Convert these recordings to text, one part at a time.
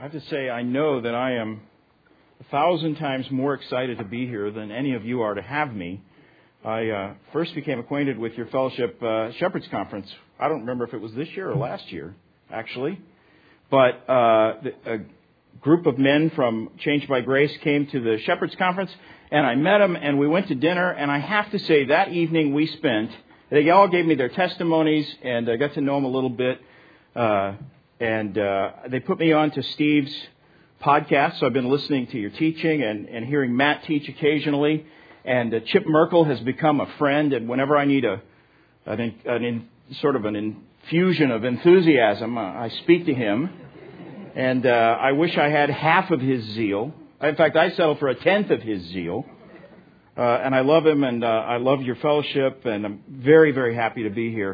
I have to say, I know that I am 1,000 times more excited to be here than any of you are to have me. I first became acquainted with your fellowship Shepherds Conference. I don't remember if it was this year or last year, actually. But a group of men from Changed by Grace came to the Shepherds Conference, and I met them, and we went to dinner. And I have to say, that evening we spent, they all gave me their testimonies, and I got to know them a little bit. And they put me on to Steve's podcast, so I've been listening to your teaching and hearing Matt teach occasionally. And Chip Merkel has become a friend, and whenever I need an infusion of enthusiasm, I speak to him. And I wish I had half of his zeal. In fact, I settle for a tenth of his zeal. And I love him, and I love your fellowship, and I'm very, very happy to be here.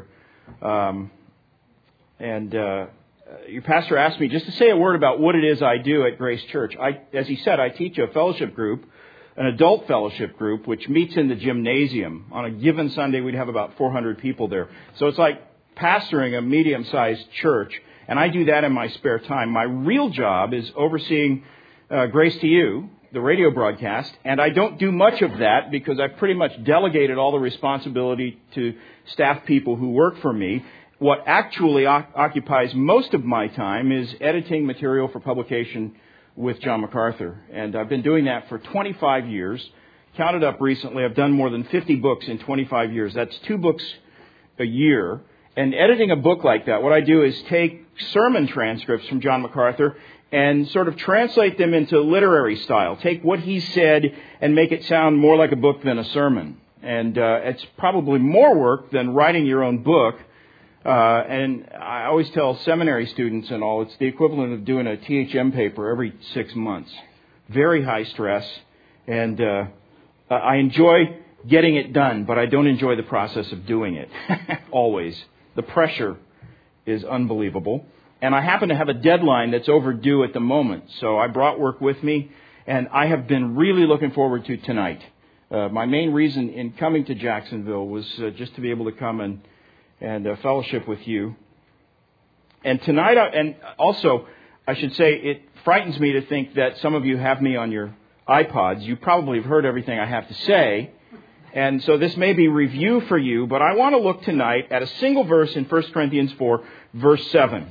Your pastor asked me just to say a word about what it is I do at Grace Church. As he said, I teach a fellowship group, an adult fellowship group, which meets in the gymnasium. On a given Sunday, we'd have about 400 people there. So it's like pastoring a medium-sized church, and I do that in my spare time. My real job is overseeing Grace to You, the radio broadcast, and I don't do much of that because I've pretty much delegated all the responsibility to staff people who work for me. What actually occupies most of my time is editing material for publication with John MacArthur. And I've been doing that for 25 years. Counted up recently, I've done more than 50 books in 25 years. That's 2 books a year. And editing a book like that, what I do is take sermon transcripts from John MacArthur and sort of translate them into literary style. Take what he said and make it sound more like a book than a sermon. And it's probably more work than writing your own book. And I always tell seminary students and all, it's the equivalent of doing a THM paper every 6 months. Very high stress. And I enjoy getting it done, but I don't enjoy the process of doing it. Always. The pressure is unbelievable. And I happen to have a deadline that's overdue at the moment. So I brought work with me, and I have been really looking forward to tonight. My main reason in coming to Jacksonville was just to be able to come and fellowship with you. And tonight, and also, I should say, it frightens me to think that some of you have me on your iPods. You probably have heard everything I have to say. And so this may be review for you, but I want to look tonight at a single verse in 1 Corinthians 4, verse 7.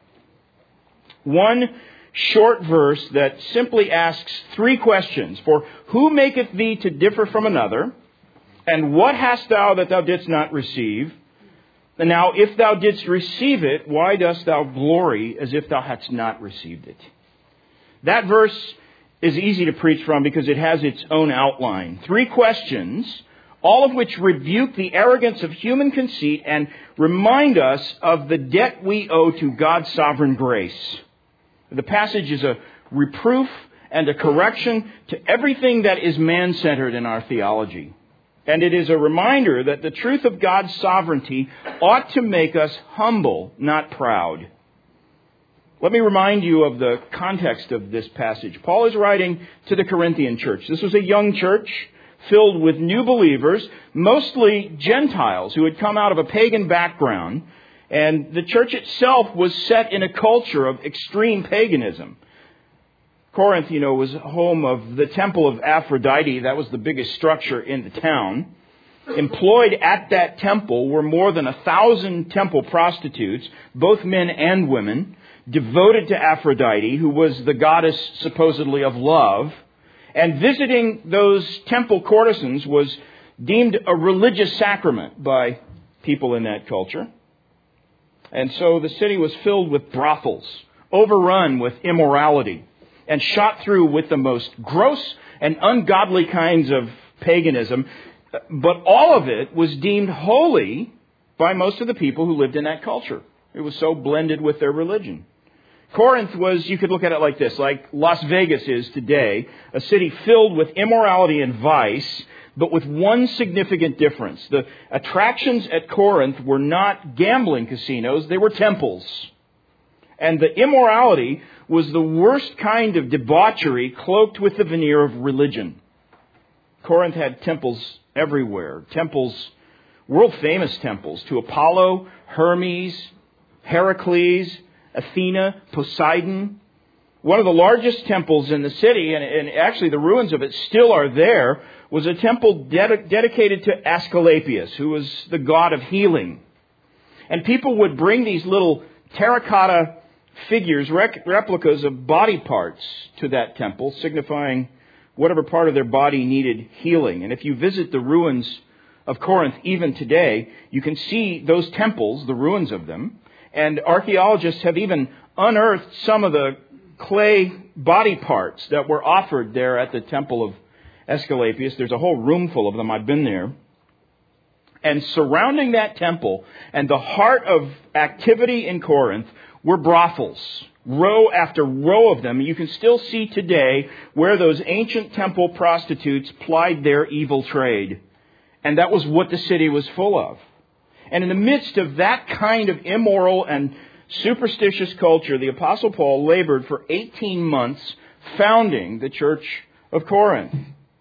One short verse that simply asks 3 questions. For who maketh thee to differ from another? And what hast thou that thou didst not receive? And now, if thou didst receive it, why dost thou glory as if thou hadst not received it? That verse is easy to preach from because it has its own outline. 3 questions, all of which rebuke the arrogance of human conceit and remind us of the debt we owe to God's sovereign grace. The passage is a reproof and a correction to everything that is man-centered in our theology. And it is a reminder that the truth of God's sovereignty ought to make us humble, not proud. Let me remind you of the context of this passage. Paul is writing to the Corinthian church. This was a young church filled with new believers, mostly Gentiles who had come out of a pagan background. And the church itself was set in a culture of extreme paganism. Corinth, was home of the temple of Aphrodite. That was the biggest structure in the town. Employed at that temple were more than 1,000 temple prostitutes, both men and women, devoted to Aphrodite, who was the goddess supposedly of love. And visiting those temple courtesans was deemed a religious sacrament by people in that culture. And so the city was filled with brothels, overrun with immorality, and shot through with the most gross and ungodly kinds of paganism. But all of it was deemed holy by most of the people who lived in that culture. It was so blended with their religion. Corinth was, you could look at it like this, like Las Vegas is today, a city filled with immorality and vice, but with one significant difference. The attractions at Corinth were not gambling casinos, they were temples. And the immorality was the worst kind of debauchery cloaked with the veneer of religion. Corinth had temples everywhere. Temples, world-famous temples to Apollo, Hermes, Heracles, Athena, Poseidon. One of the largest temples in the city, and actually the ruins of it still are there, was a temple dedicated to Asclepius, who was the god of healing. And people would bring these little terracotta figures, replicas of body parts to that temple, signifying whatever part of their body needed healing. And if you visit the ruins of Corinth even today, you can see those temples, the ruins of them, and archaeologists have even unearthed some of the clay body parts that were offered there at the temple of Asclepius. There's a whole room full of them. I've been there. And surrounding that temple and the heart of activity in Corinth were brothels, row after row of them. You can still see today where those ancient temple prostitutes plied their evil trade. And that was what the city was full of. And in the midst of that kind of immoral and superstitious culture, the Apostle Paul labored for 18 months founding the church of Corinth.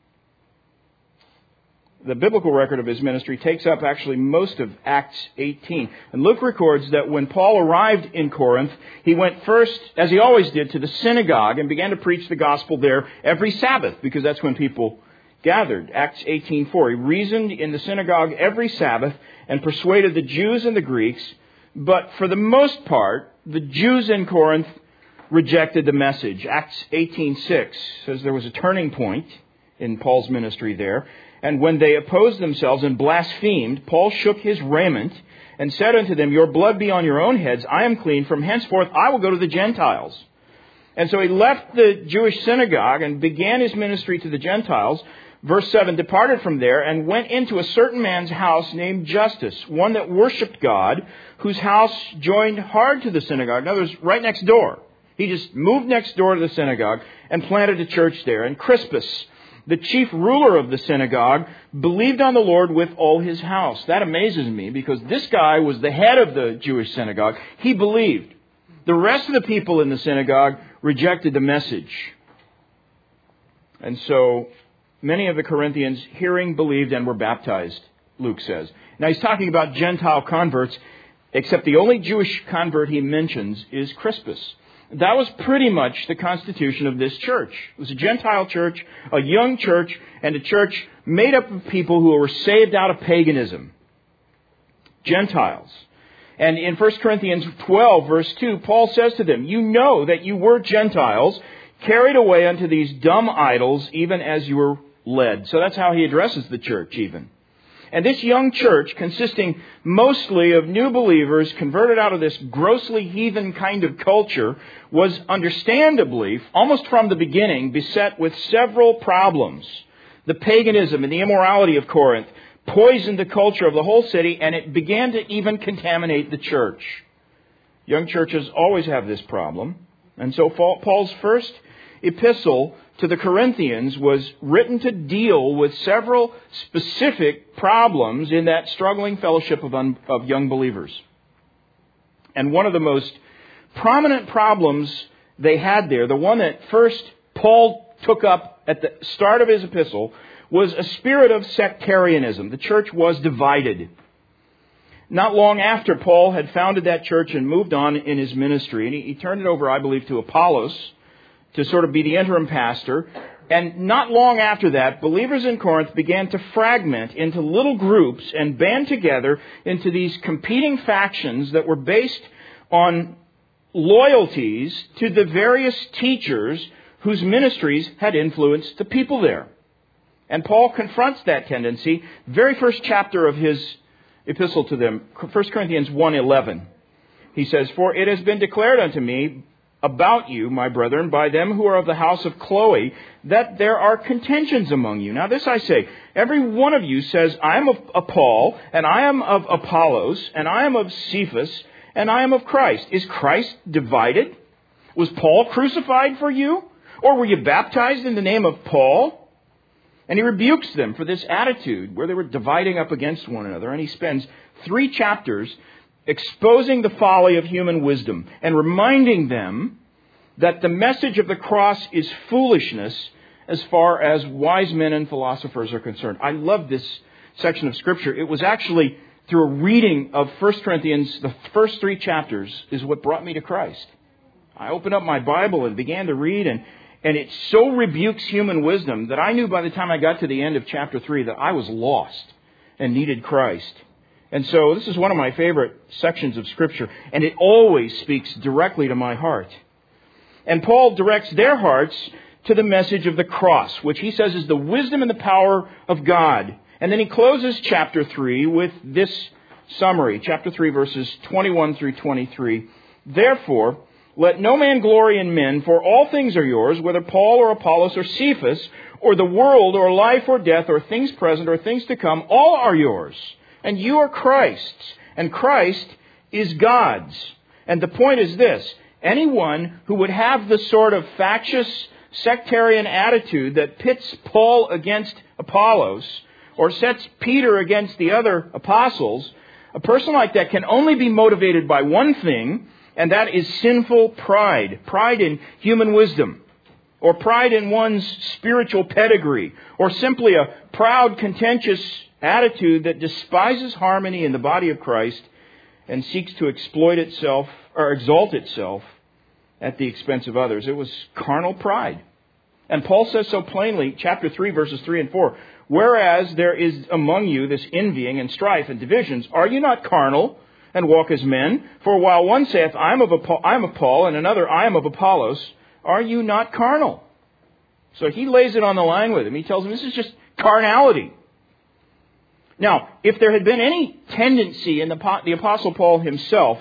The biblical record of his ministry takes up actually most of Acts 18. And Luke records that when Paul arrived in Corinth, he went first, as he always did, to the synagogue and began to preach the gospel there every Sabbath, because that's when people gathered. Acts 18:4. He reasoned in the synagogue every Sabbath and persuaded the Jews and the Greeks. But for the most part, the Jews in Corinth rejected the message. Acts 18:6 says there was a turning point in Paul's ministry there. And when they opposed themselves and blasphemed, Paul shook his raiment and said unto them, Your blood be on your own heads. I am clean. From henceforth I will go to the Gentiles. And so he left the Jewish synagogue and began his ministry to the Gentiles. Verse 7, departed from there and went into a certain man's house named Justus, one that worshipped God, whose house joined hard to the synagogue. In other words, right next door. He just moved next door to the synagogue and planted a church there. And Crispus, the chief ruler of the synagogue, believed on the Lord with all his house. That amazes me, because this guy was the head of the Jewish synagogue. He believed. The rest of the people in the synagogue rejected the message. And so many of the Corinthians, hearing, believed, and were baptized, Luke says. Now he's talking about Gentile converts, except the only Jewish convert he mentions is Crispus. That was pretty much the constitution of this church. It was a Gentile church, a young church, and a church made up of people who were saved out of paganism. Gentiles. And in 1 Corinthians 12, verse 2, Paul says to them, You know that you were Gentiles, carried away unto these dumb idols, even as you were led. So that's how he addresses the church even. And this young church, consisting mostly of new believers converted out of this grossly heathen kind of culture, was understandably, almost from the beginning, beset with several problems. The paganism and the immorality of Corinth poisoned the culture of the whole city, and it began to even contaminate the church. Young churches always have this problem. And so Paul's first epistle to the Corinthians was written to deal with several specific problems in that struggling fellowship of young believers. And one of the most prominent problems they had there, the one that first Paul took up at the start of his epistle, was a spirit of sectarianism. The church was divided. Not long after Paul had founded that church and moved on in his ministry, and he turned it over, I believe, to Apollos to sort of be the interim pastor. And not long after that, believers in Corinth began to fragment into little groups and band together into these competing factions that were based on loyalties to the various teachers whose ministries had influenced the people there. And Paul confronts that tendency. Very first chapter of his epistle to them, 1 Corinthians 1:11. He says, For it has been declared unto me about you, my brethren, by them who are of the house of Chloe, that there are contentions among you. Now this I say, every one of you says, I am of Paul, and I am of Apollos, and I am of Cephas, and I am of Christ. Is Christ divided? Was Paul crucified for you? Or were you baptized in the name of Paul? And he rebukes them for this attitude where they were dividing up against one another. And he spends 3 chapters exposing the folly of human wisdom and reminding them that the message of the cross is foolishness as far as wise men and philosophers are concerned. I love this section of Scripture. It was actually through a reading of 1 Corinthians, the first 3 chapters, is what brought me to Christ. I opened up my Bible and began to read, and it so rebukes human wisdom that I knew by the time I got to the end of chapter 3 that I was lost and needed Christ. And so this is one of my favorite sections of Scripture, and it always speaks directly to my heart. And Paul directs their hearts to the message of the cross, which he says is the wisdom and the power of God. And then he closes chapter 3 with this summary, chapter 3, verses 21 through 23. Therefore, let no man glory in men, for all things are yours, whether Paul or Apollos or Cephas, or the world, or life or death, or things present, or things to come, all are yours. And you are Christ's, and Christ is God's. And the point is this: anyone who would have the sort of factious sectarian attitude that pits Paul against Apollos, or sets Peter against the other apostles, a person like that can only be motivated by one thing, and that is sinful pride. Pride in human wisdom, or pride in one's spiritual pedigree, or simply a proud, contentious attitude that despises harmony in the body of Christ and seeks to exploit itself or exalt itself at the expense of others. It was carnal pride. And Paul says so plainly, chapter 3, verses 3 and 4, whereas there is among you this envying and strife and divisions, are you not carnal and walk as men? For while one saith, I am of Paul, and another, I am of Apollos, are you not carnal? So he lays it on the line with him. He tells him this is just carnality. Now, if there had been any tendency in the Apostle Paul himself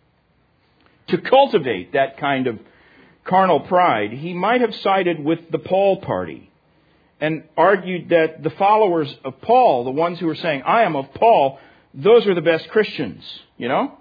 to cultivate that kind of carnal pride, he might have sided with the Paul party and argued that the followers of Paul, the ones who were saying, I am of Paul, those are the best Christians. You know?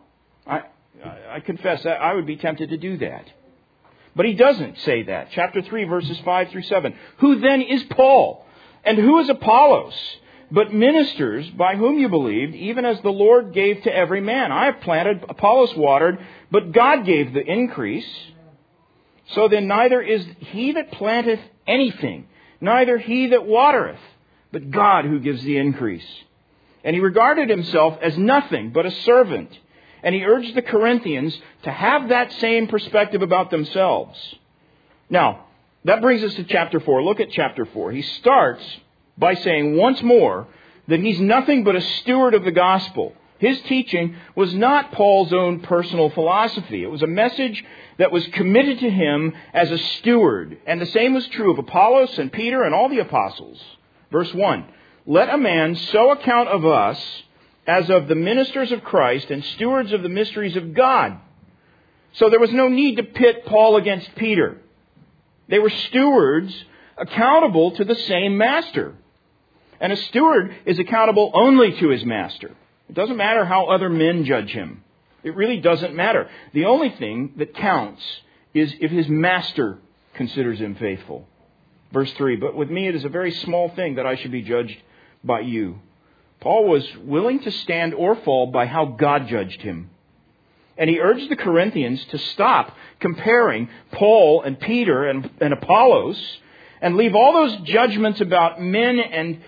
I confess that I would be tempted to do that. But he doesn't say that. Chapter 3, verses 5 through 7. Who then is Paul? And who is Apollos? But ministers by whom you believed, even as the Lord gave to every man. I have planted, Apollos watered, but God gave the increase. So then neither is he that planteth anything, neither he that watereth, but God who gives the increase. And he regarded himself as nothing but a servant. And he urged the Corinthians to have that same perspective about themselves. Now, that brings us to chapter 4. Look at chapter 4. He starts by saying once more that he's nothing but a steward of the gospel. His teaching was not Paul's own personal philosophy. It was a message that was committed to him as a steward. And the same was true of Apollos and Peter and all the apostles. Verse 1, let a man so account of us as of the ministers of Christ and stewards of the mysteries of God. So there was no need to pit Paul against Peter. They were stewards accountable to the same master. And a steward is accountable only to his master. It doesn't matter how other men judge him. It really doesn't matter. The only thing that counts is if his master considers him faithful. Verse 3, but with me it is a very small thing that I should be judged by you. Paul was willing to stand or fall by how God judged him. And he urged the Corinthians to stop comparing Paul and Peter and Apollos and leave all those judgments about men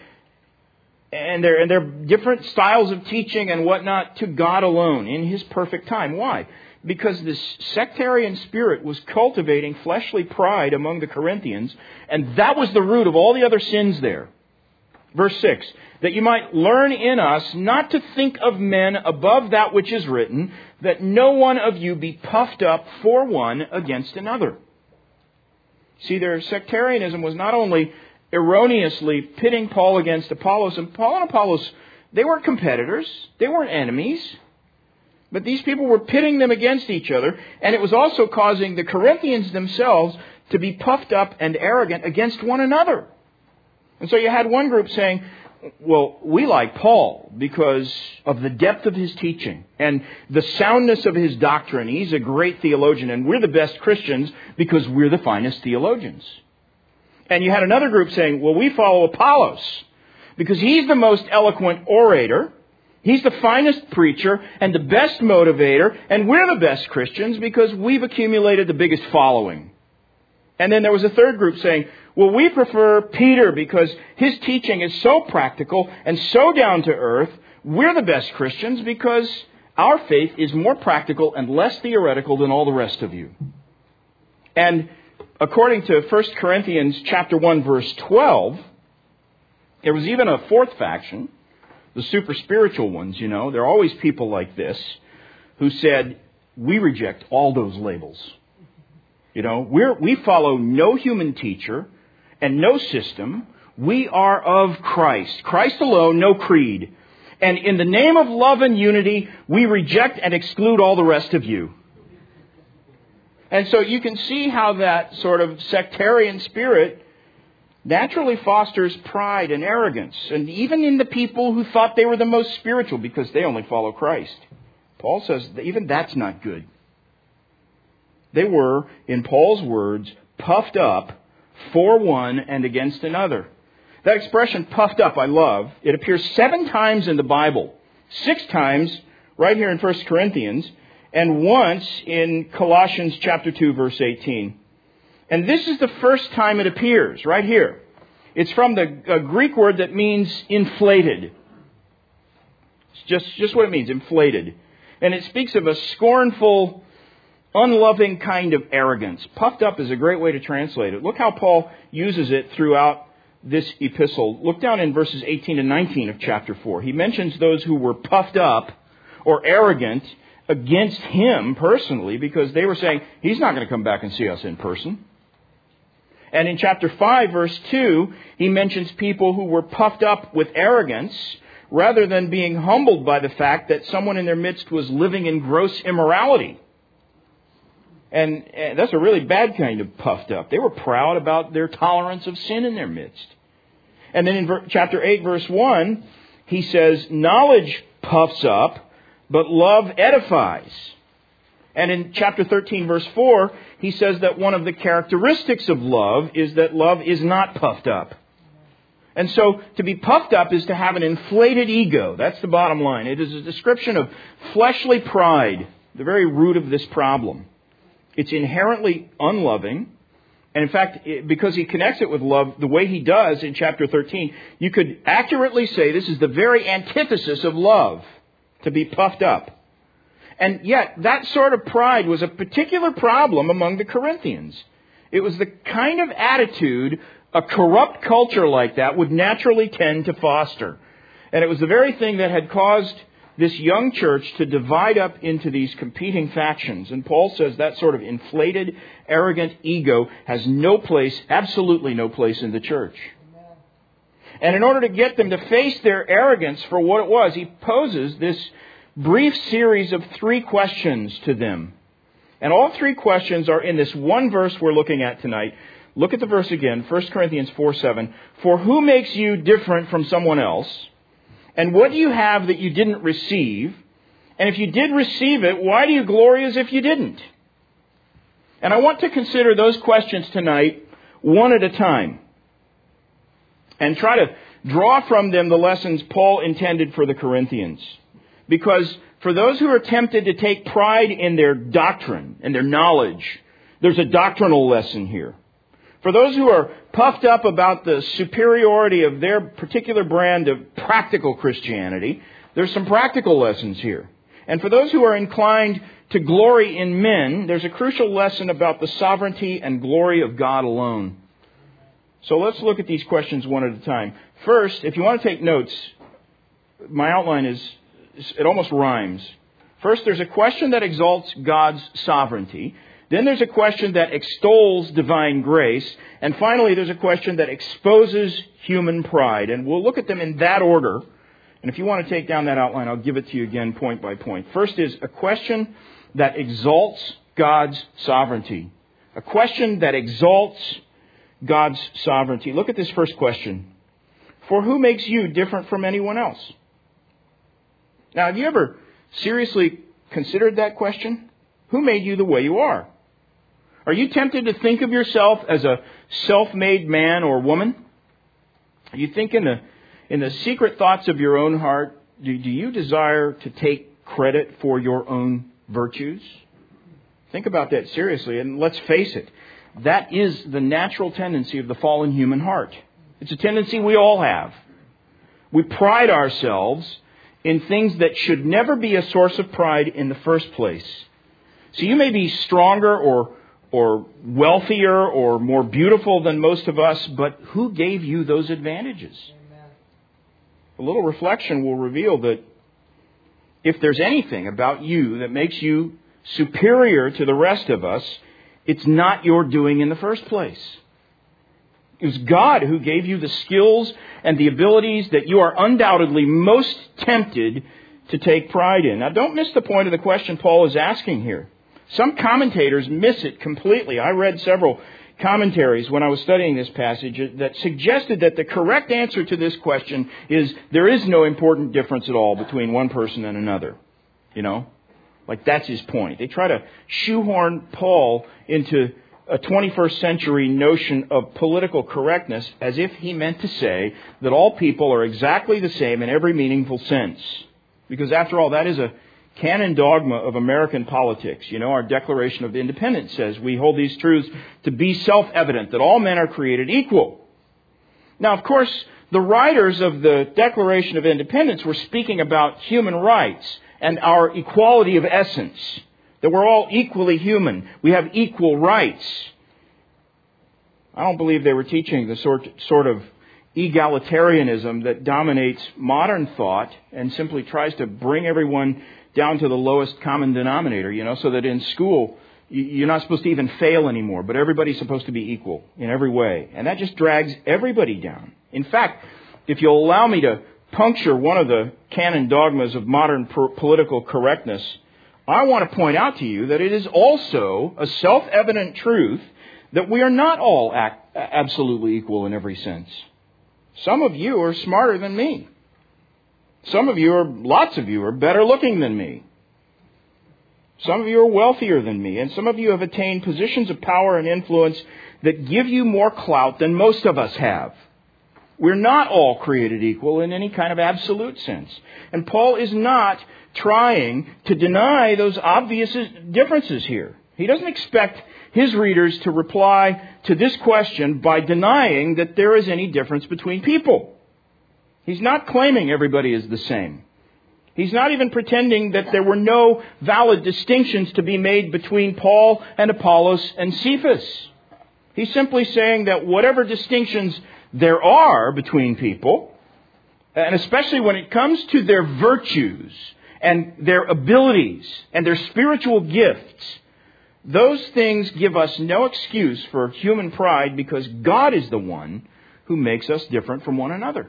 and their different styles of teaching and whatnot to God alone in His perfect time. Why? Because this sectarian spirit was cultivating fleshly pride among the Corinthians, and that was the root of all the other sins there. Verse 6, that you might learn in us not to think of men above that which is written, that no one of you be puffed up for one against another. See, their sectarianism was not only erroneously pitting Paul against Apollos, and Paul and Apollos, they weren't competitors, they weren't enemies, but these people were pitting them against each other, and it was also causing the Corinthians themselves to be puffed up and arrogant against one another. And so you had one group saying, well, we like Paul because of the depth of his teaching and the soundness of his doctrine. He's a great theologian, and we're the best Christians because we're the finest theologians. And you had another group saying, well, we follow Apollos because he's the most eloquent orator, he's the finest preacher and the best motivator, and we're the best Christians because we've accumulated the biggest following. And then there was a third group saying, well, we prefer Peter because his teaching is so practical and so down to earth. We're the best Christians because our faith is more practical and less theoretical than all the rest of you. And according to 1 Corinthians chapter 1, verse 12, there was even a fourth faction, the super spiritual ones, you know. There are always people like this who said, we reject all those labels. You know, we follow no human teacher and no system. We are of Christ. Christ alone, no creed. And in the name of love and unity, we reject and exclude all the rest of you. And so you can see how that sort of sectarian spirit naturally fosters pride and arrogance. And even in the people who thought they were the most spiritual because they only follow Christ. Paul says that even that's not good. They were, in Paul's words, puffed up for one and against another. That expression, puffed up, I love. It appears 7 times in the Bible. 6 times right here in 1 Corinthians. And once in Colossians chapter 2, verse 18. And this is the first time it appears, right here. It's from the Greek word that means inflated. It's just what it means, inflated. And it speaks of a scornful, unloving kind of arrogance. Puffed up is a great way to translate it. Look how Paul uses it throughout this epistle. Look down in verses 18 and 19 of chapter 4. He mentions those who were puffed up or arrogant against him personally because they were saying, he's not going to come back and see us in person. And in chapter 5, verse 2, he mentions people who were puffed up with arrogance rather than being humbled by the fact that someone in their midst was living in gross immorality. And that's a really bad kind of puffed up. They were proud about their tolerance of sin in their midst. And then in chapter 8, verse 1, he says, knowledge puffs up, but love edifies. And in chapter 13, verse 4, he says that one of the characteristics of love is that love is not puffed up. And so to be puffed up is to have an inflated ego. That's the bottom line. It is a description of fleshly pride, the very root of this problem. It's inherently unloving. And in fact, because he connects it with love the way he does in chapter 13, you could accurately say this is the very antithesis of love, to be puffed up. And yet, that sort of pride was a particular problem among the Corinthians. It was the kind of attitude a corrupt culture like that would naturally tend to foster. And it was the very thing that had caused this young church to divide up into these competing factions. And Paul says that sort of inflated, arrogant ego has no place, absolutely no place in the church. And in order to get them to face their arrogance for what it was, he poses this brief series of 3 questions to them. And all 3 questions are in this one verse we're looking at tonight. Look at the verse again, 1 Corinthians 4:7. For who makes you different from someone else? And what do you have that you didn't receive? And if you did receive it, why do you glory as if you didn't? And I want to consider those questions tonight one at a time. And try to draw from them the lessons Paul intended for the Corinthians. Because for those who are tempted to take pride in their doctrine and their knowledge, there's a doctrinal lesson here. For those who are puffed up about the superiority of their particular brand of practical Christianity, there's some practical lessons here. And for those who are inclined to glory in men, there's a crucial lesson about the sovereignty and glory of God alone. So let's look at these questions one at a time. First, if you want to take notes, my outline it almost rhymes. First, there's a question that exalts God's sovereignty. Then there's a question that extols divine grace. And finally, there's a question that exposes human pride. And we'll look at them in that order. And if you want to take down that outline, I'll give it to you again point by point. First is a question that exalts God's sovereignty. A question that exalts God's sovereignty. Look at this first question. For who makes you different from anyone else? Now, have you ever seriously considered that question? Who made you the way you are? Are you tempted to think of yourself as a self-made man or woman? You think in the secret thoughts of your own heart, do you desire to take credit for your own virtues? Think about that seriously, and let's face it. That is the natural tendency of the fallen human heart. It's a tendency we all have. We pride ourselves in things that should never be a source of pride in the first place. So you may be stronger or or wealthier or more beautiful than most of us, but who gave you those advantages? Amen. A little reflection will reveal that if there's anything about you that makes you superior to the rest of us, it's not your doing in the first place. It was God who gave you the skills and the abilities that you are undoubtedly most tempted to take pride in. Now, don't miss the point of the question Paul is asking here. Some commentators miss it completely. I read several commentaries when I was studying this passage that suggested that the correct answer to this question is there is no important difference at all between one person and another. You know? Like that's his point. They try to shoehorn Paul into a 21st century notion of political correctness as if he meant to say that all people are exactly the same in every meaningful sense. Because after all, that is a canon dogma of American politics. You know, our Declaration of Independence says we hold these truths to be self-evident, that all men are created equal. Now, of course, the writers of the Declaration of Independence were speaking about human rights and our equality of essence, that we're all equally human. We have equal rights. I don't believe they were teaching the sort of egalitarianism that dominates modern thought and simply tries to bring everyone down to the lowest common denominator, you know, so that in school you're not supposed to even fail anymore, but everybody's supposed to be equal in every way. And that just drags everybody down. In fact, if you'll allow me to puncture one of the canon dogmas of modern political correctness, I want to point out to you that it is also a self-evident truth that we are not all absolutely equal in every sense. Some of you are smarter than me. Lots of you are better looking than me. Some of you are wealthier than me. And some of you have attained positions of power and influence that give you more clout than most of us have. We're not all created equal in any kind of absolute sense. And Paul is not trying to deny those obvious differences here. He doesn't expect his readers to reply to this question by denying that there is any difference between people. He's not claiming everybody is the same. He's not even pretending that there were no valid distinctions to be made between Paul and Apollos and Cephas. He's simply saying that whatever distinctions there are between people, and especially when it comes to their virtues and their abilities and their spiritual gifts, those things give us no excuse for human pride because God is the one who makes us different from one another.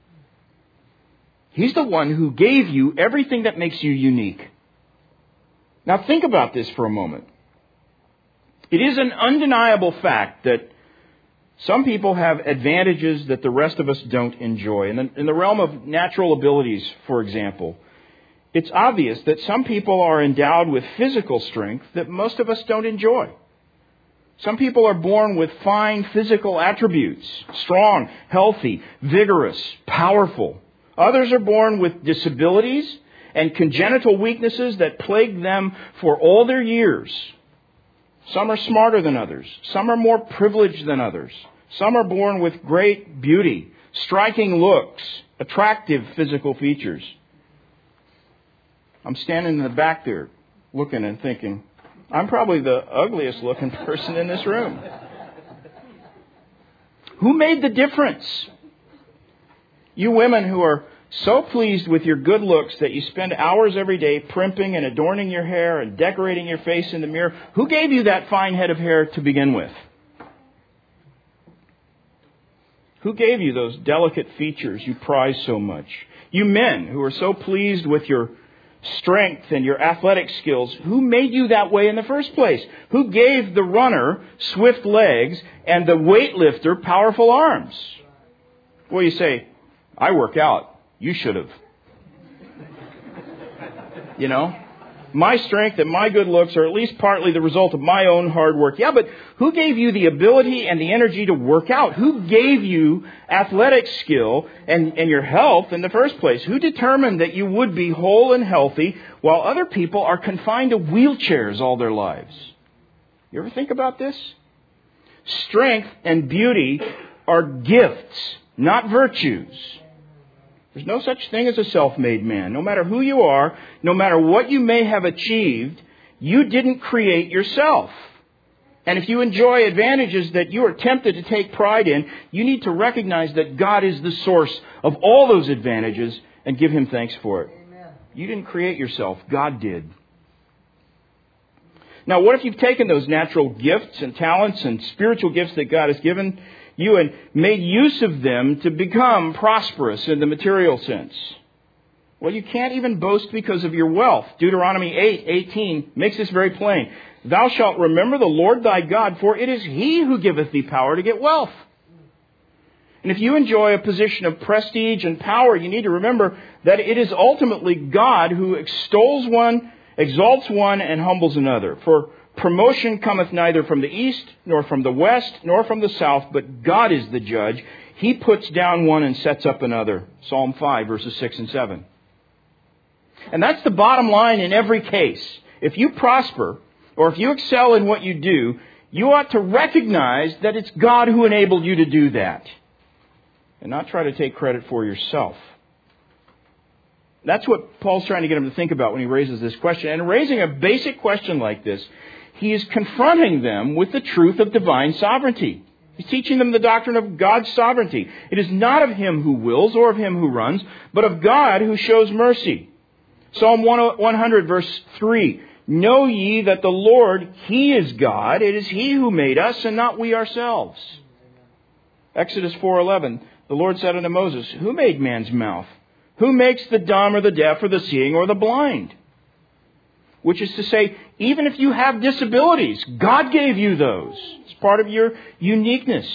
He's the one who gave you everything that makes you unique. Now think about this for a moment. It is an undeniable fact that some people have advantages that the rest of us don't enjoy. In the realm of natural abilities, for example, it's obvious that some people are endowed with physical strength that most of us don't enjoy. Some people are born with fine physical attributes, strong, healthy, vigorous, powerful. Others are born with disabilities and congenital weaknesses that plague them for all their years. Some are smarter than others. Some are more privileged than others. Some are born with great beauty, striking looks, attractive physical features. I'm standing in the back there looking and thinking, I'm probably the ugliest looking person in this room. Who made the difference? You women who are so pleased with your good looks that you spend hours every day primping and adorning your hair and decorating your face in the mirror, who gave you that fine head of hair to begin with? Who gave you those delicate features you prize so much? You men who are so pleased with your strength and your athletic skills, who made you that way in the first place? Who gave the runner swift legs and the weightlifter powerful arms? Well, you say, I work out. You should have. You know, my strength and my good looks are at least partly the result of my own hard work. Yeah, but who gave you the ability and the energy to work out? Who gave you athletic skill and your health in the first place? Who determined that you would be whole and healthy while other people are confined to wheelchairs all their lives? You ever think about this? Strength and beauty are gifts, not virtues. There's no such thing as a self-made man. No matter who you are, no matter what you may have achieved, you didn't create yourself. And if you enjoy advantages that you are tempted to take pride in, you need to recognize that God is the source of all those advantages and give Him thanks for it. Amen. You didn't create yourself. God did. Now, what if you've taken those natural gifts and talents and spiritual gifts that God has given you and made use of them to become prosperous in the material sense? Well, you can't even boast because of your wealth. Deuteronomy 8:18 makes this very plain. Thou shalt remember the Lord thy God, for it is He who giveth thee power to get wealth. And if you enjoy a position of prestige and power, you need to remember that it is ultimately God who extols one, exalts one, and humbles another. For promotion cometh neither from the east, nor from the west, nor from the south, but God is the judge. He puts down one and sets up another. Psalm 5, verses 6 and 7. And that's the bottom line in every case. If you prosper, or if you excel in what you do, you ought to recognize that it's God who enabled you to do that, and not try to take credit for yourself. That's what Paul's trying to get them to think about when he raises this question. And raising a basic question like this, he is confronting them with the truth of divine sovereignty. He's teaching them the doctrine of God's sovereignty. It is not of Him who wills or of Him who runs, but of God who shows mercy. Psalm 100, verse 3. Know ye that the Lord, He is God. It is He who made us, and not we ourselves. Exodus 4:11. The Lord said unto Moses, Who made man's mouth? Who makes the dumb or the deaf or the seeing or the blind? Which is to say, even if you have disabilities, God gave you those. It's part of your uniqueness.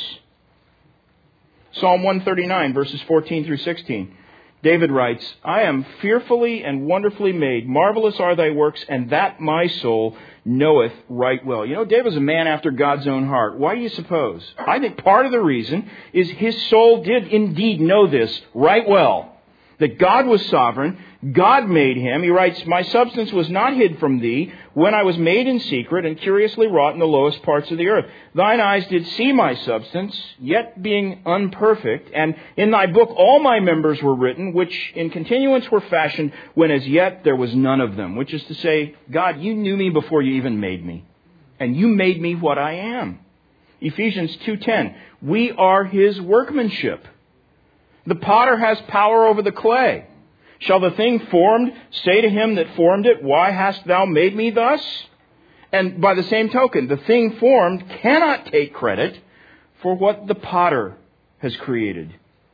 Psalm 139, verses 14 through 16. David writes, I am fearfully and wonderfully made. Marvelous are thy works, and that my soul knoweth right well. You know, David was a man after God's own heart. Why do you suppose? I think part of the reason is his soul did indeed know this right well. That God was sovereign. God made him. He writes, My substance was not hid from thee when I was made in secret and curiously wrought in the lowest parts of the earth. Thine eyes did see my substance, yet being unperfect. And in thy book all my members were written, which in continuance were fashioned, when as yet there was none of them. Which is to say, God, you knew me before you even made me. And you made me what I am. Ephesians 2:10, we are His workmanship. The potter has power over the clay. Shall the thing formed say to him that formed it, Why hast thou made me thus? And by the same token, the thing formed cannot take credit for what the potter has created.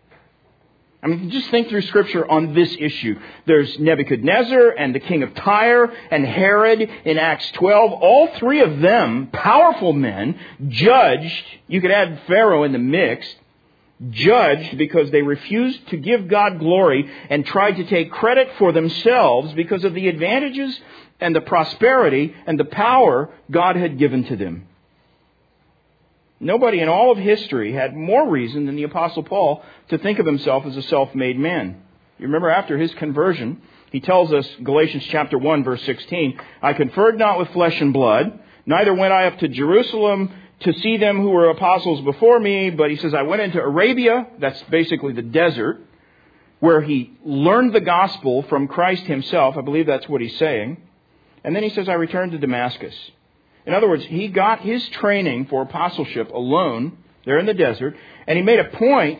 I mean, just think through Scripture on this issue. There's Nebuchadnezzar and the king of Tyre and Herod in Acts 12. All three of them, powerful men, judged, you could add Pharaoh in the mix, judged because they refused to give God glory and tried to take credit for themselves because of the advantages and the prosperity and the power God had given to them. Nobody in all of history had more reason than the Apostle Paul to think of himself as a self-made man. You remember after his conversion, he tells us, Galatians chapter 1, verse 16, I conferred not with flesh and blood, neither went I up to Jerusalem to see them who were apostles before me, but he says, I went into Arabia, that's basically the desert, where he learned the gospel from Christ Himself. I believe that's what he's saying. And then he says, I returned to Damascus. In other words, he got his training for apostleship alone there in the desert, and he made a point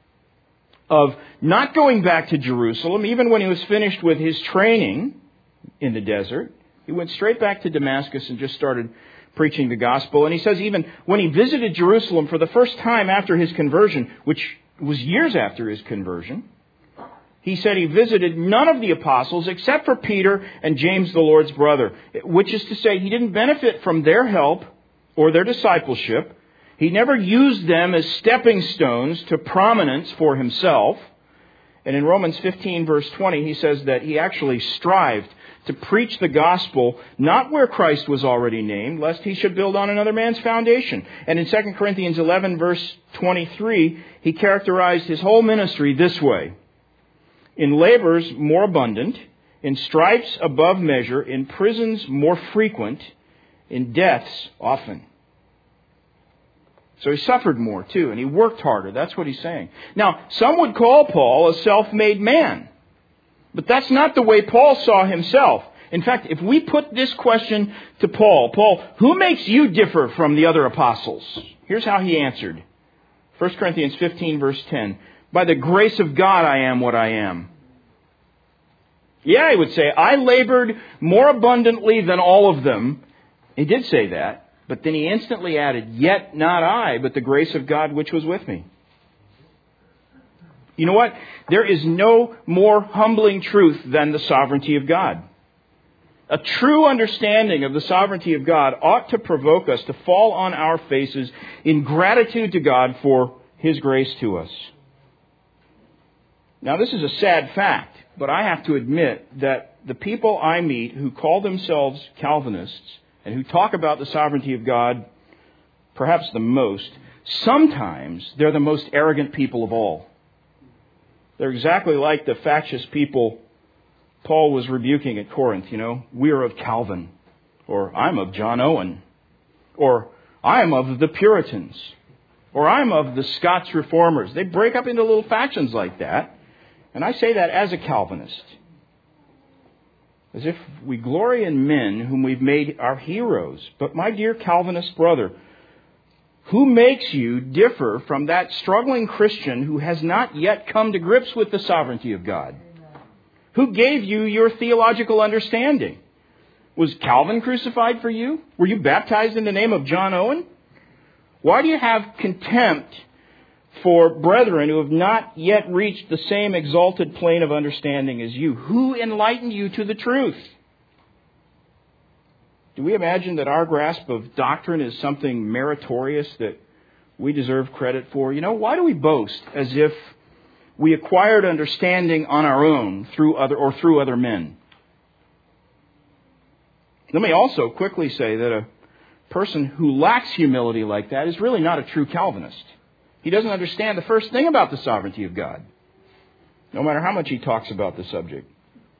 of not going back to Jerusalem, even when he was finished with his training in the desert. He went straight back to Damascus and just started preaching the gospel. And he says even when he visited Jerusalem for the first time after his conversion, which was years after his conversion, he said he visited none of the apostles except for Peter and James, the Lord's brother, which is to say he didn't benefit from their help or their discipleship. He never used them as stepping stones to prominence for himself. And in Romans 15, verse 20, he says that he actually strived to preach the gospel not where Christ was already named, lest he should build on another man's foundation. And in 2 Corinthians 11, verse 23, he characterized his whole ministry this way. In labors more abundant, in stripes above measure, in prisons more frequent, in deaths often. So he suffered more too, and he worked harder. That's what he's saying. Now, some would call Paul a self-made man. But that's not the way Paul saw himself. In fact, if we put this question to Paul, who makes you differ from the other apostles? Here's how he answered. 1 Corinthians 15, verse 10. By the grace of God, I am what I am. Yeah, he would say, I labored more abundantly than all of them. He did say that, but then he instantly added, yet not I, but the grace of God which was with me. You know what? There is no more humbling truth than the sovereignty of God. A true understanding of the sovereignty of God ought to provoke us to fall on our faces in gratitude to God for His grace to us. Now, this is a sad fact, but I have to admit that the people I meet who call themselves Calvinists and who talk about the sovereignty of God perhaps the most, sometimes they're the most arrogant people of all. They're exactly like the factious people Paul was rebuking at Corinth. We're of Calvin, or I'm of John Owen, or I'm of the Puritans, or I'm of the Scots Reformers. They break up into little factions like that. And I say that as a Calvinist. As if we glory in men whom we've made our heroes. But my dear Calvinist brother, who makes you differ from that struggling Christian who has not yet come to grips with the sovereignty of God? Who gave you your theological understanding? Was Calvin crucified for you? Were you baptized in the name of John Owen? Why do you have contempt for brethren who have not yet reached the same exalted plane of understanding as you? Who enlightened you to the truth? Do we imagine that our grasp of doctrine is something meritorious that we deserve credit for? Why do we boast as if we acquired understanding on our own through other men? Let me also quickly say that a person who lacks humility like that is really not a true Calvinist. He doesn't understand the first thing about the sovereignty of God, no matter how much he talks about the subject.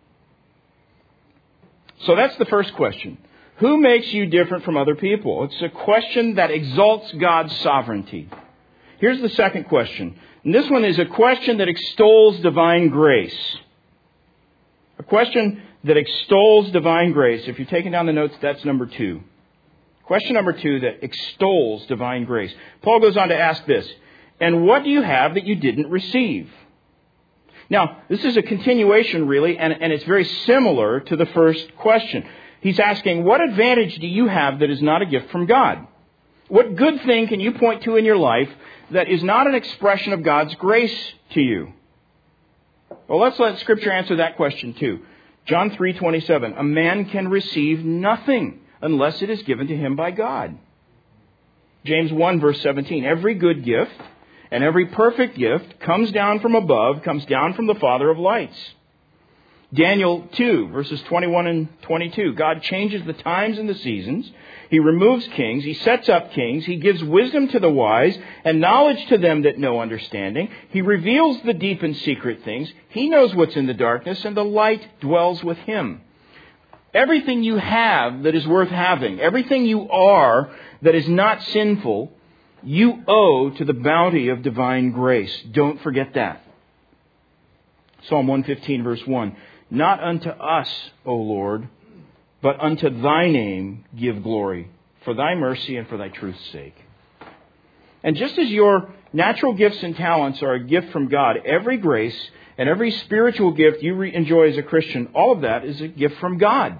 So that's the first question. Who makes you different from other people? It's a question that exalts God's sovereignty. Here's the second question. And this one is a question that extols divine grace. A question that extols divine grace. If you're taking down the notes, that's number 2. Question number 2, that extols divine grace. Paul goes on to ask this. And what do you have that you didn't receive? Now, this is a continuation, really, and it's very similar to the first question. He's asking, what advantage do you have that is not a gift from God? What good thing can you point to in your life that is not an expression of God's grace to you? Well, let's let Scripture answer that question too. John 3:27, a man can receive nothing unless it is given to him by God. James 1, verse 17, every good gift and every perfect gift comes down from above, comes down from the Father of lights. Daniel 2, verses 21 and 22. God changes the times and the seasons. He removes kings. He sets up kings. He gives wisdom to the wise and knowledge to them that know understanding. He reveals the deep and secret things. He knows what's in the darkness, and the light dwells with him. Everything you have that is worth having, everything you are that is not sinful, you owe to the bounty of divine grace. Don't forget that. Psalm 115, verse 1. Not unto us, O Lord, but unto thy name give glory, for thy mercy and for thy truth's sake. And just as your natural gifts and talents are a gift from God, every grace and every spiritual gift you enjoy as a Christian, all of that is a gift from God.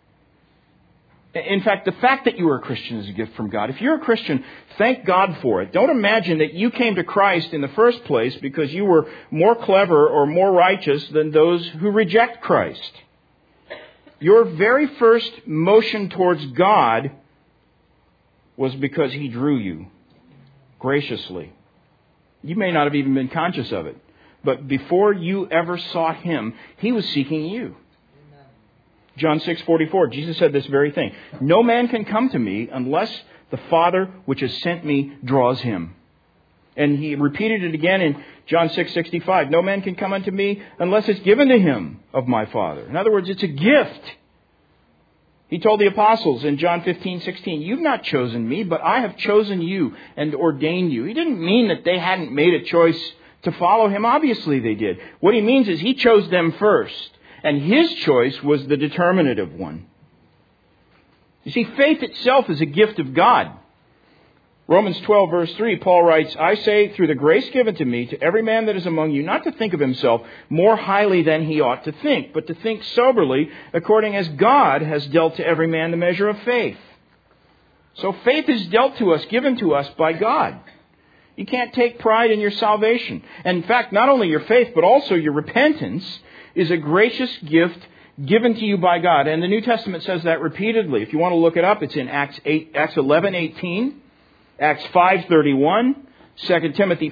In fact, the fact that you are a Christian is a gift from God. If you're a Christian, thank God for it. Don't imagine that you came to Christ in the first place because you were more clever or more righteous than those who reject Christ. Your very first motion towards God was because He drew you graciously. You may not have even been conscious of it, but before you ever sought Him, He was seeking you. John 6:44, Jesus said this very thing. No man can come to me unless the Father which has sent me draws him. And He repeated it again in John 6:65. No man can come unto me unless it's given to him of my Father. In other words, it's a gift. He told the apostles in John 15:16, you've not chosen me, but I have chosen you and ordained you. He didn't mean that they hadn't made a choice to follow Him. Obviously they did. What He means is He chose them first. And his choice was the determinative one. You see, faith itself is a gift of God. Romans 12, verse 3, Paul writes, I say, through the grace given to me, to every man that is among you, not to think of himself more highly than he ought to think, but to think soberly, according as God has dealt to every man the measure of faith. So faith is dealt to us, given to us by God. You can't take pride in your salvation. And in fact, not only your faith, but also your repentance is a gracious gift given to you by God. And the New Testament says that repeatedly. If you want to look it up, it's in Acts 11:18. Acts 5:31, 2 Timothy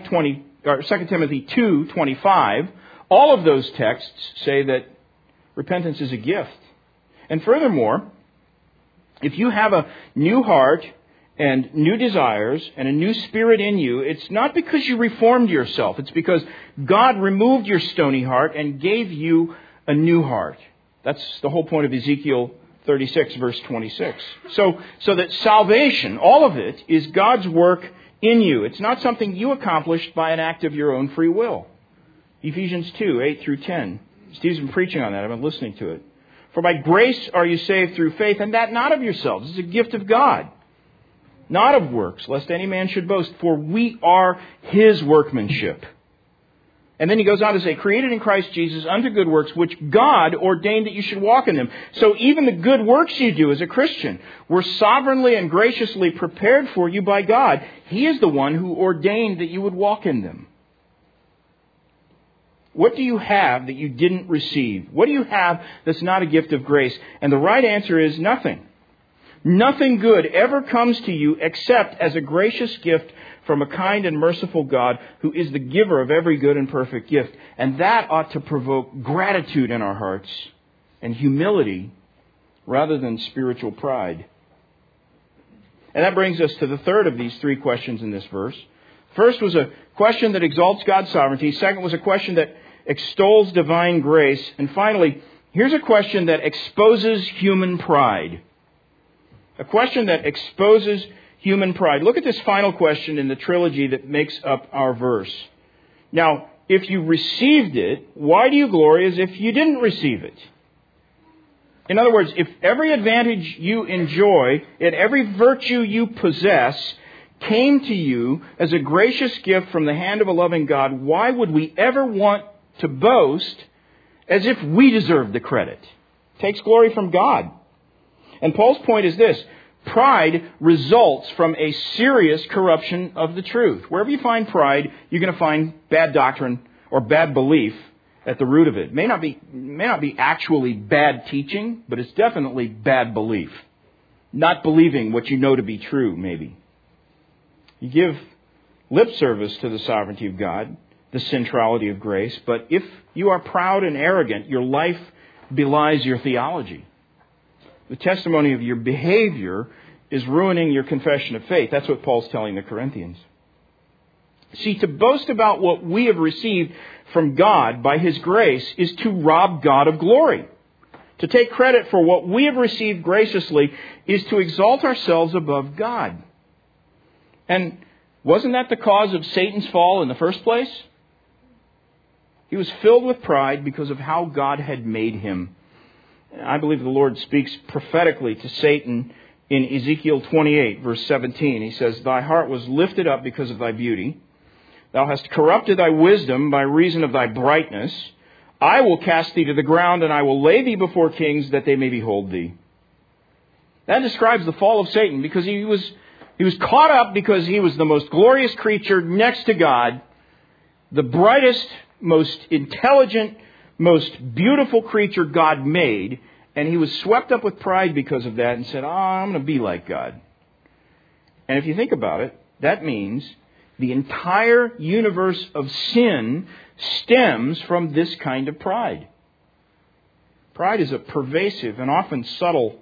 2:25, all of those texts say that repentance is a gift. And furthermore, if you have a new heart and new desires and a new spirit in you, it's not because you reformed yourself. It's because God removed your stony heart and gave you a new heart. That's the whole point of Ezekiel 36, verse 26. So that salvation, all of it, is God's work in you. It's not something you accomplished by an act of your own free will. Ephesians 2, 8 through 10. Steve's been preaching on that. I've been listening to it. For by grace are you saved through faith, and that not of yourselves. It's a gift of God, not of works, lest any man should boast. For we are His workmanship. And then he goes on to say, created in Christ Jesus unto good works, which God ordained that you should walk in them. So even the good works you do as a Christian were sovereignly and graciously prepared for you by God. He is the one who ordained that you would walk in them. What do you have that you didn't receive? What do you have that's not a gift of grace? And the right answer is nothing. Nothing good ever comes to you except as a gracious gift from a kind and merciful God who is the giver of every good and perfect gift. And that ought to provoke gratitude in our hearts and humility rather than spiritual pride. And that brings us to the third of these three questions in this verse. First was a question that exalts God's sovereignty. Second was a question that extols divine grace. And finally, here's a question that exposes human pride. A question that exposes human pride. Look at this final question in the trilogy that makes up our verse. Now, if you received it, why do you glory as if you didn't receive it? In other words, if every advantage you enjoy and every virtue you possess came to you as a gracious gift from the hand of a loving God, why would we ever want to boast as if we deserved the credit? It takes glory from God. And Paul's point is this: pride results from a serious corruption of the truth. Wherever you find pride, you're going to find bad doctrine or bad belief at the root of it. It may not be actually bad teaching, but it's definitely bad belief. Not believing what you know to be true, maybe. You give lip service to the sovereignty of God, the centrality of grace, but if you are proud and arrogant, your life belies your theology. The testimony of your behavior is ruining your confession of faith. That's what Paul's telling the Corinthians. See, to boast about what we have received from God by His grace is to rob God of glory. To take credit for what we have received graciously is to exalt ourselves above God. And wasn't that the cause of Satan's fall in the first place? He was filled with pride because of how God had made him. I believe the Lord speaks prophetically to Satan in Ezekiel 28, verse 17. He says, thy heart was lifted up because of thy beauty. Thou hast corrupted thy wisdom by reason of thy brightness. I will cast thee to the ground, and I will lay thee before kings, that they may behold thee. That describes the fall of Satan, because he was caught up because he was the most glorious creature next to God, the brightest, most intelligent, most beautiful creature God made, and he was swept up with pride because of that and said, I'm going to be like God. And if you think about it, that means the entire universe of sin stems from this kind of pride. Pride is a pervasive and often subtle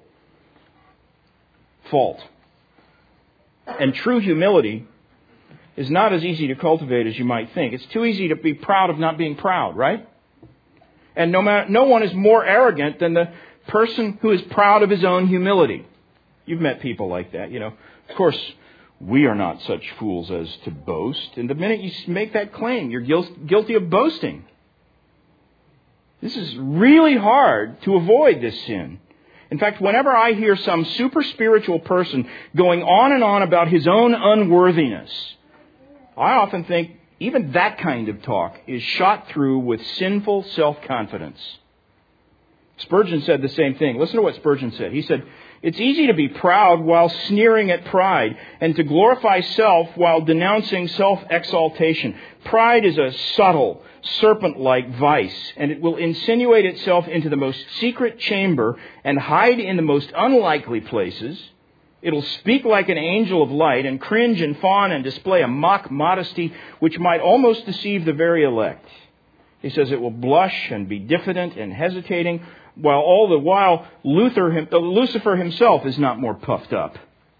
fault. And true humility is not as easy to cultivate as you might think. It's too easy to be proud of not being proud, right? And no one is more arrogant than the person who is proud of his own humility. You've met people like that, you know. Of course, we are not such fools as to boast. And the minute you make that claim, you're guilty of boasting. This is really hard to avoid this sin. In fact, whenever I hear some super spiritual person going on and on about his own unworthiness, I often think even that kind of talk is shot through with sinful self-confidence. Spurgeon said the same thing. Listen to what Spurgeon said. He said, "It's easy to be proud while sneering at pride, and to glorify self while denouncing self-exaltation. Pride is a subtle, serpent-like vice, and it will insinuate itself into the most secret chamber and hide in the most unlikely places. It'll speak like an angel of light and cringe and fawn and display a mock modesty which might almost deceive the very elect." He says it will blush and be diffident and hesitating, while all the while Lucifer himself is not more puffed up.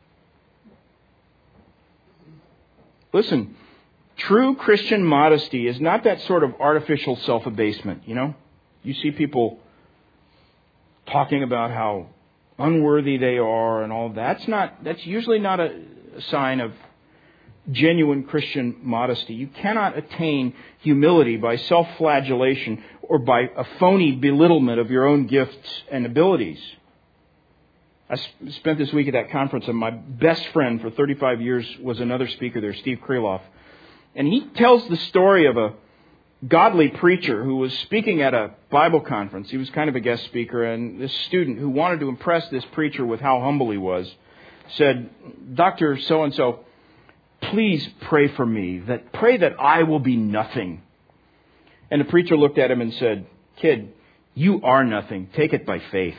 Listen, true Christian modesty is not that sort of artificial self-abasement, you know? You see people talking about how unworthy they are and all of that. That's usually not a sign of genuine Christian modesty. You cannot attain humility by self-flagellation or by a phony belittlement of your own gifts and abilities. I spent this week at that conference, and my best friend for 35 years was another speaker there, Steve Kreloff. And he tells the story of a godly preacher who was speaking at a Bible conference. He was kind of a guest speaker, and this student who wanted to impress this preacher with how humble he was said, "Dr. So-and-so, please pray for me, pray that I will be nothing." And the preacher looked at him and said, "Kid, you are nothing. Take it by faith."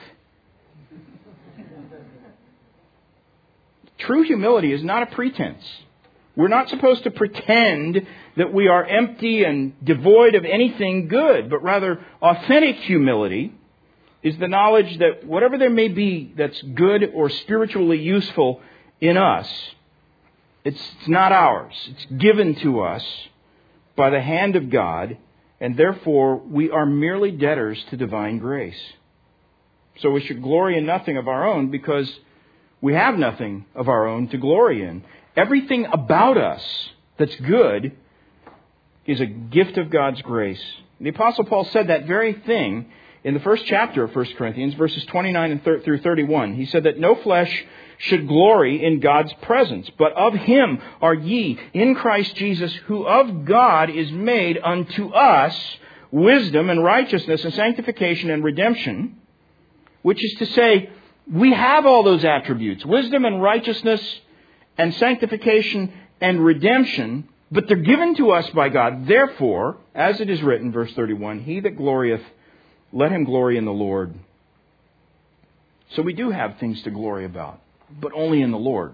True humility is not a pretense. We're not supposed to pretend that we are empty and devoid of anything good, but rather authentic humility is the knowledge that whatever there may be that's good or spiritually useful in us, it's not ours. It's given to us by the hand of God, and therefore we are merely debtors to divine grace. So we should glory in nothing of our own because we have nothing of our own to glory in. Everything about us that's good is a gift of God's grace. The Apostle Paul said that very thing in the first chapter of 1 Corinthians, verses 29 through 31. He said that no flesh should glory in God's presence, but of Him are ye in Christ Jesus, who of God is made unto us wisdom and righteousness and sanctification and redemption, which is to say, we have all those attributes, wisdom and righteousness and sanctification and redemption, but they're given to us by God. Therefore, as it is written, verse 31, "He that glorieth, let him glory in the Lord." So we do have things to glory about, but only in the Lord.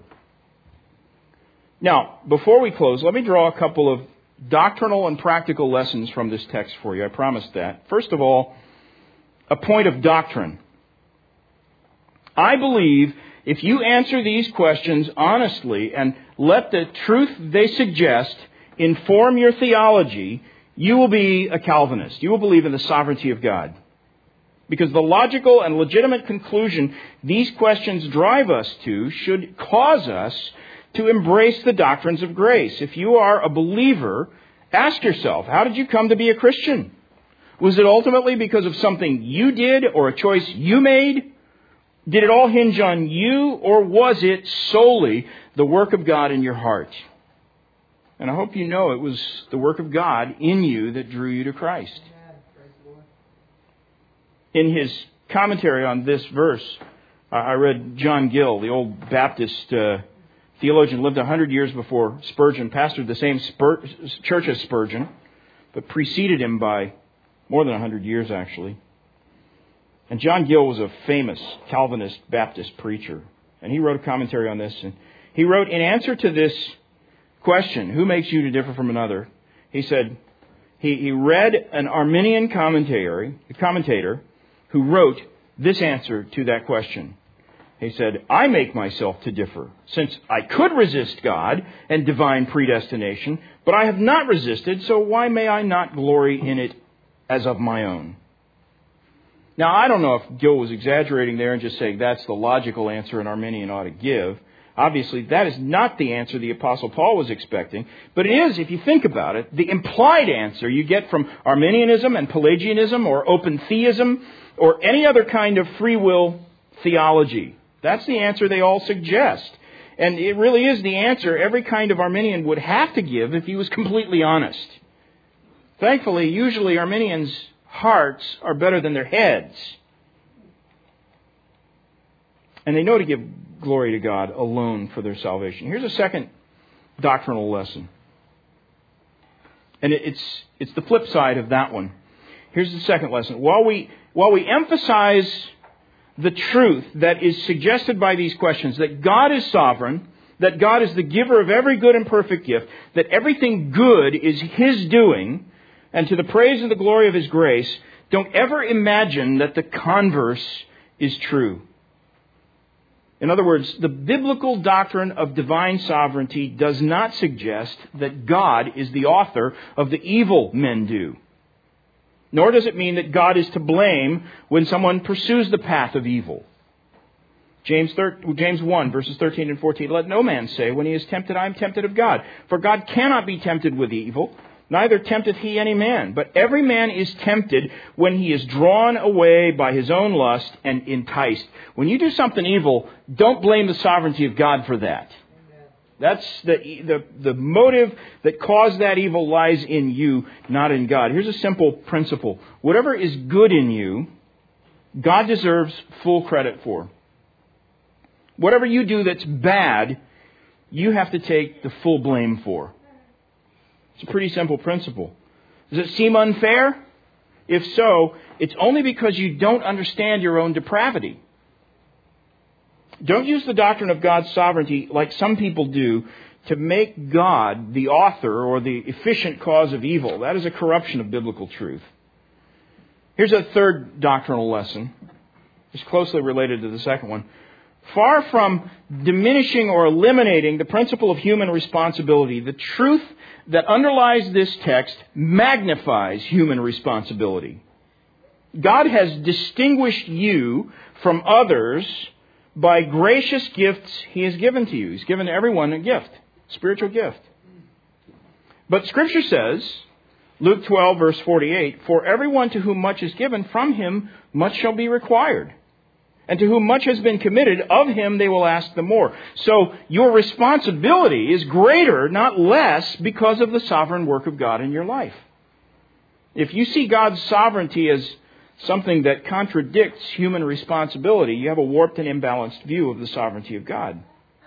Now, before we close, let me draw a couple of doctrinal and practical lessons from this text for you. I promised that. First of all, a point of doctrine. I believe if you answer these questions honestly and let the truth they suggest inform your theology, you will be a Calvinist. You will believe in the sovereignty of God. Because the logical and legitimate conclusion these questions drive us to should cause us to embrace the doctrines of grace. If you are a believer, ask yourself, how did you come to be a Christian? Was it ultimately because of something you did or a choice you made? Did it all hinge on you, or was it solely the work of God in your heart? And I hope you know it was the work of God in you that drew you to Christ. In his commentary on this verse, I read John Gill, the old Baptist theologian, lived 100 years before Spurgeon, pastored the same church as Spurgeon, but preceded him by more than 100 years, actually. And John Gill was a famous Calvinist Baptist preacher. And he wrote a commentary on this. And he wrote, in answer to this question, who makes you to differ from another? He said, he read an Arminian commentator who wrote this answer to that question. He said, I make myself to differ, since I could resist God and divine predestination, but I have not resisted, so why may I not glory in it as of my own? Now, I don't know if Gill was exaggerating there and just saying that's the logical answer an Arminian ought to give. Obviously, that is not the answer the Apostle Paul was expecting. But it is, if you think about it, the implied answer you get from Arminianism and Pelagianism or open theism or any other kind of free will theology. That's the answer they all suggest. And it really is the answer every kind of Arminian would have to give if he was completely honest. Thankfully, usually Arminians' hearts are better than their heads. And they know to give glory to God alone for their salvation. Here's a second doctrinal lesson. And it's the flip side of that one. Here's the second lesson. While we emphasize the truth that is suggested by these questions, that God is sovereign, that God is the giver of every good and perfect gift, that everything good is His doing, and to the praise and the glory of His grace, don't ever imagine that the converse is true. In other words, the biblical doctrine of divine sovereignty does not suggest that God is the author of the evil men do. Nor does it mean that God is to blame when someone pursues the path of evil. James 1, verses 13 and 14, let no man say, when he is tempted, I am tempted of God. For God cannot be tempted with evil, neither tempteth He any man. But every man is tempted when he is drawn away by his own lust and enticed. When you do something evil, don't blame the sovereignty of God for that. That's the motive that caused that evil lies in you, not in God. Here's a simple principle. Whatever is good in you, God deserves full credit for. Whatever you do that's bad, you have to take the full blame for. It's a pretty simple principle. Does it seem unfair? If so, it's only because you don't understand your own depravity. Don't use the doctrine of God's sovereignty like some people do to make God the author or the efficient cause of evil. That is a corruption of biblical truth. Here's a third doctrinal lesson. It's closely related to the second one. Far from diminishing or eliminating the principle of human responsibility, the truth that underlies this text magnifies human responsibility. God has distinguished you from others by gracious gifts He has given to you. He's given to everyone a gift, spiritual gift. But Scripture says, Luke 12, verse 48, for everyone to whom much is given, from him much shall be required. And to whom much has been committed, of him they will ask the more. So your responsibility is greater, not less, because of the sovereign work of God in your life. If you see God's sovereignty as something that contradicts human responsibility, you have a warped and imbalanced view of the sovereignty of God.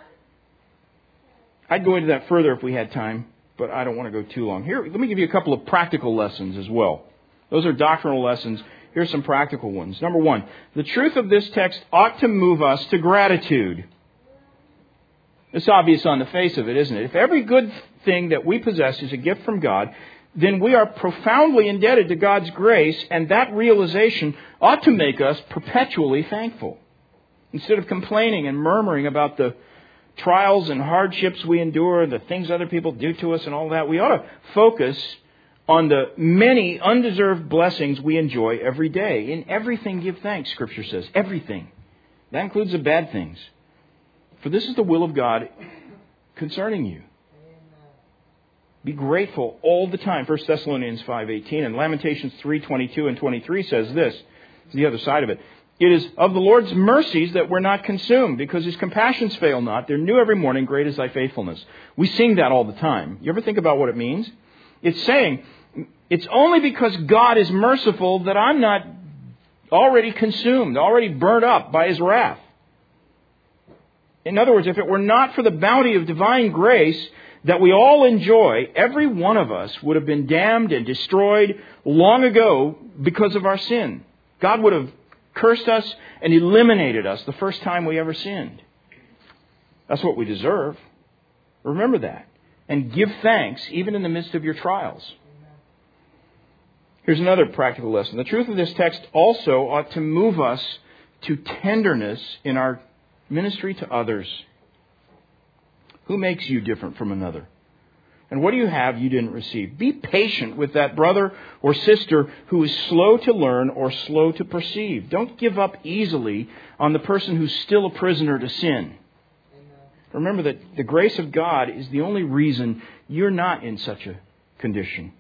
I'd go into that further if we had time, but I don't want to go too long. Here, let me give you a couple of practical lessons as well. Those are doctrinal lessons. Here's some practical ones. Number one, the truth of this text ought to move us to gratitude. It's obvious on the face of it, isn't it? If every good thing that we possess is a gift from God, then we are profoundly indebted to God's grace, and that realization ought to make us perpetually thankful. Instead of complaining and murmuring about the trials and hardships we endure, the things other people do to us and all that, we ought to focus on the many undeserved blessings we enjoy every day. In everything give thanks, Scripture says. Everything. That includes the bad things. For this is the will of God concerning you. Be grateful all the time. 1 Thessalonians 5:18 and Lamentations 3:22 and 23 says this. It's the other side of it. It is of the Lord's mercies that we're not consumed, because His compassions fail not. They're new every morning. Great is Thy faithfulness. We sing that all the time. You ever think about what it means? It's saying, it's only because God is merciful that I'm not already consumed, already burnt up by His wrath. In other words, if it were not for the bounty of divine grace that we all enjoy, every one of us would have been damned and destroyed long ago because of our sin. God would have cursed us and eliminated us the first time we ever sinned. That's what we deserve. Remember that. And give thanks even in the midst of your trials. Here's another practical lesson. The truth of this text also ought to move us to tenderness in our ministry to others. Who makes you different from another? And what do you have you didn't receive? Be patient with that brother or sister who is slow to learn or slow to perceive. Don't give up easily on the person who's still a prisoner to sin. Remember that the grace of God is the only reason you're not in such a condition.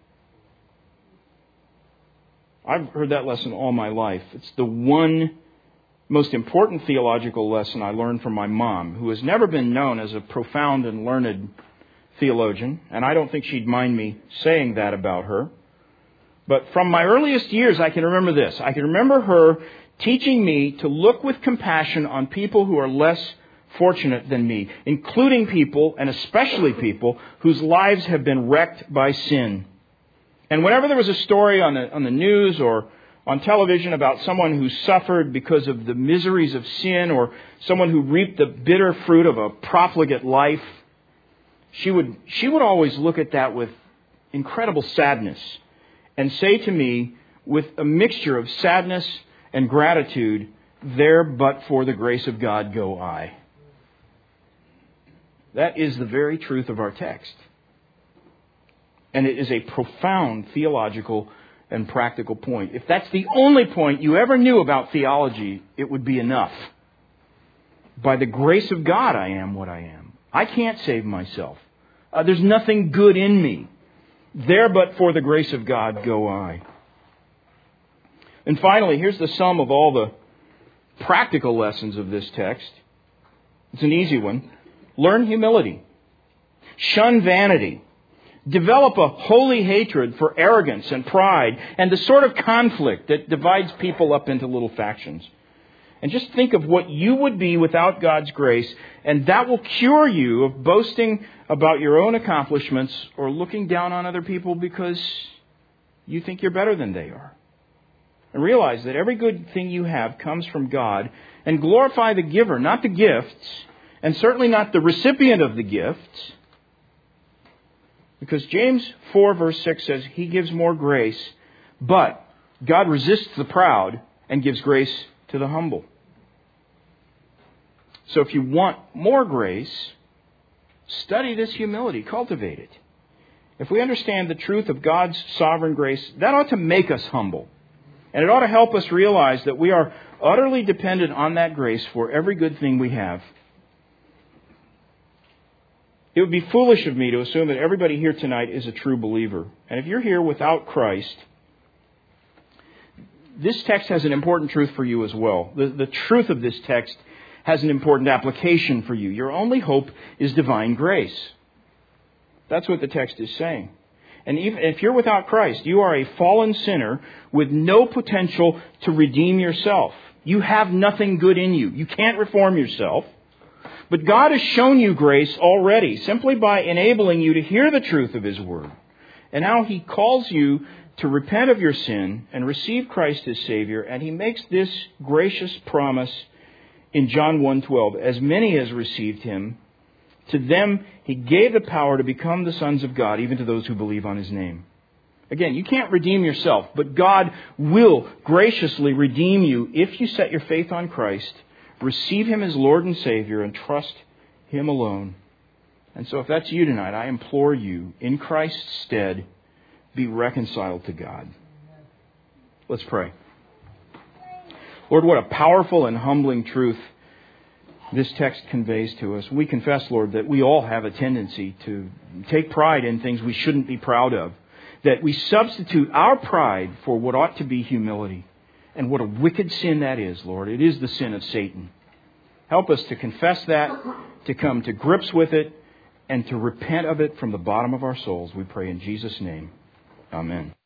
I've heard that lesson all my life. It's the one most important theological lesson I learned from my mom, who has never been known as a profound and learned theologian, and I don't think she'd mind me saying that about her. But from my earliest years, I can remember this. I can remember her teaching me to look with compassion on people who are less fortunate than me, including people, and especially people, whose lives have been wrecked by sin. And whenever there was a story on the news or on television about someone who suffered because of the miseries of sin, or someone who reaped the bitter fruit of a profligate life, she would always look at that with incredible sadness and say to me, with a mixture of sadness and gratitude, "There but for the grace of God go I." That is the very truth of our text. And it is a profound theological and practical point. If that's the only point you ever knew about theology, it would be enough. By the grace of God, I am what I am. I can't save myself. There's nothing good in me. There but for the grace of God go I. And finally, here's the sum of all the practical lessons of this text. It's an easy one. Learn humility. Shun vanity. Develop a holy hatred for arrogance and pride and the sort of conflict that divides people up into little factions. And just think of what you would be without God's grace, and that will cure you of boasting about your own accomplishments or looking down on other people because you think you're better than they are. And realize that every good thing you have comes from God, and glorify the giver, not the gifts, and certainly not the recipient of the gifts. Because James 4 verse 6 says He gives more grace, but God resists the proud and gives grace to the humble. So if you want more grace, study this humility, cultivate it. If we understand the truth of God's sovereign grace, that ought to make us humble. And it ought to help us realize that we are utterly dependent on that grace for every good thing we have. It would be foolish of me to assume that everybody here tonight is a true believer. And if you're here without Christ, this text has an important truth for you as well. The truth of this text has an important application for you. Your only hope is divine grace. That's what the text is saying. And even if you're without Christ, you are a fallen sinner with no potential to redeem yourself. You have nothing good in you. You can't reform yourself. But God has shown you grace already, simply by enabling you to hear the truth of His Word. And now He calls you to repent of your sin and receive Christ as Savior. And He makes this gracious promise in John 1:12. As many as received Him, to them He gave the power to become the sons of God, even to those who believe on His name. Again, you can't redeem yourself, but God will graciously redeem you if you set your faith on Christ, receive Him as Lord and Savior, and trust Him alone. And so if that's you tonight, I implore you, in Christ's stead, be reconciled to God. Let's pray. Lord, what a powerful and humbling truth this text conveys to us. We confess, Lord, that we all have a tendency to take pride in things we shouldn't be proud of, that we substitute our pride for what ought to be humility. And what a wicked sin that is, Lord. It is the sin of Satan. Help us to confess that, to come to grips with it, and to repent of it from the bottom of our souls. We pray in Jesus' name. Amen.